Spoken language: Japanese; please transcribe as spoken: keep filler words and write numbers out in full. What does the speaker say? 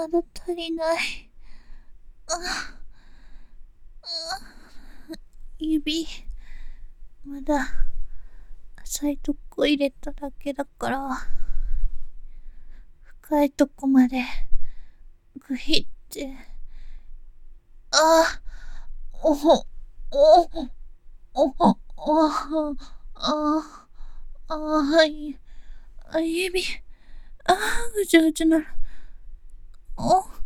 まだ足りない。あ、指、まだ、浅いとこ入れただけだから、深いとこまで、グヒって、あ、おほ、おほ、おほ、おほ、あ、あ、い、あ、指、あ、ぐちゅぐちゅなる。お、